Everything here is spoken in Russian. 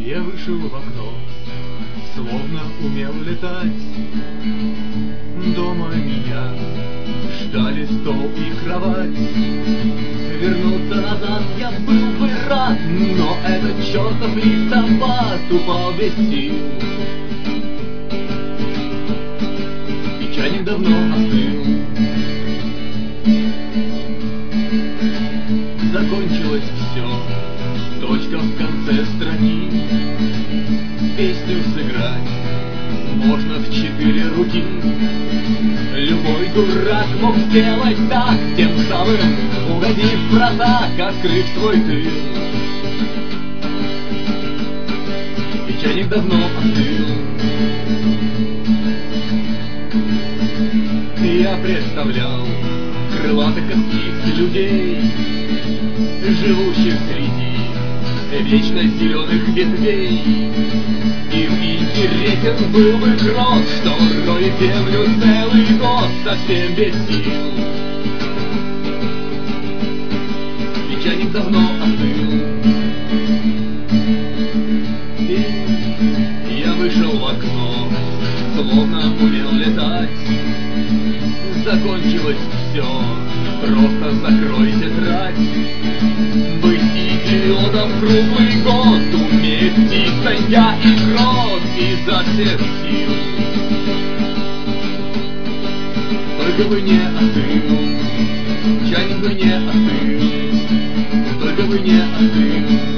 Я вышел в окно, словно умел летать. Дома меня ждали стол и кровать. Вернуться назад я был бы рад, но этот чертов листопад упал без сил. И чайник давно остыл. Закончилось все, точка в конце строки. Песню сыграть можно в 4 руки. Любой дурак мог сделать так, тем самым угодив в просак, открыв свой тыл. И чайник давно остыл. Я представлял крылатых птиц людей, живущих среди вечно зеленых ветвей. Им интересен был бы крот, что роет землю целый год совсем без сил. И чайник давно остыл. И я вышел в окно, словно умел летать. Закончилось все, просто закрой тетрадь. Быть идиотом круглый год умеет птица, я и крот изо всех сил. Только бы не остыл, чайник бы не остыл, только бы не остыл.